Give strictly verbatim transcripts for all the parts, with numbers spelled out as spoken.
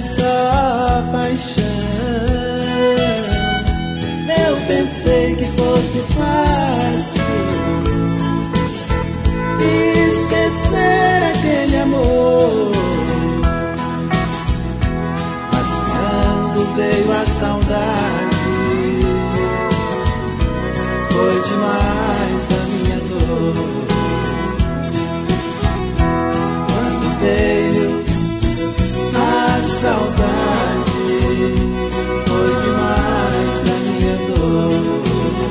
só paixão. Eu pensei que fosse fácil esquecer aquele amor, mas quando veio a saudade, foi demais a minha dor. Quando veio a saudade, foi demais a minha dor.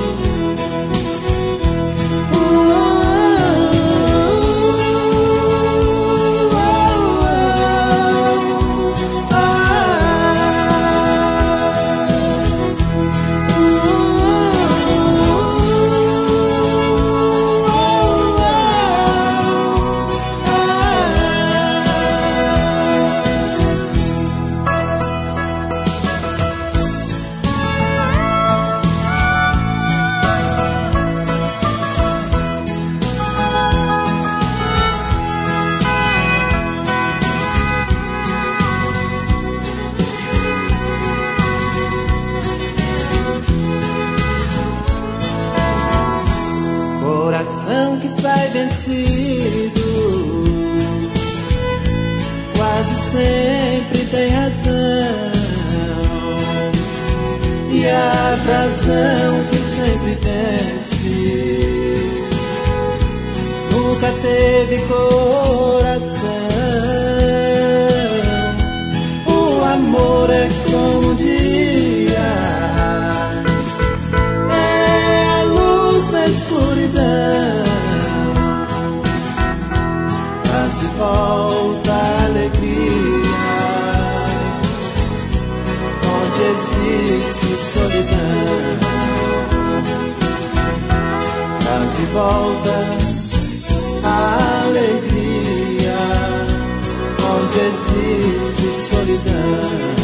Coração que sai vencido quase sempre tem razão, e a razão que sempre vence nunca teve coração. O amor é como um dia, é a luz na escuridão, traz de volta a alegria onde existe solidão. Traz de volta a alegria onde existe solidão.